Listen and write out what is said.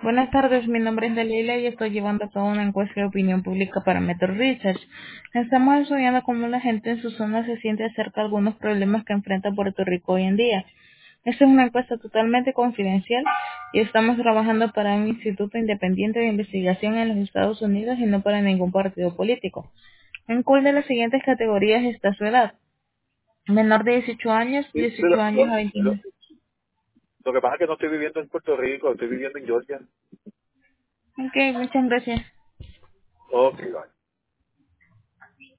Buenas tardes, mi nombre es Dalila y estoy llevando a cabo una encuesta de opinión pública para Metro Research. Estamos estudiando cómo la gente en su zona se siente acerca de algunos problemas que enfrenta Puerto Rico hoy en día. Esta es una encuesta totalmente confidencial y estamos trabajando para un instituto independiente de investigación en los Estados Unidos y no para ningún partido político. ¿En cuál de las siguientes categorías está su edad? Menor de 18 años, Sí, 18 años a 29. lo que pasa es que no estoy viviendo en Puerto Rico, estoy viviendo en Georgia. Ok, muchas gracias. Ok, vale.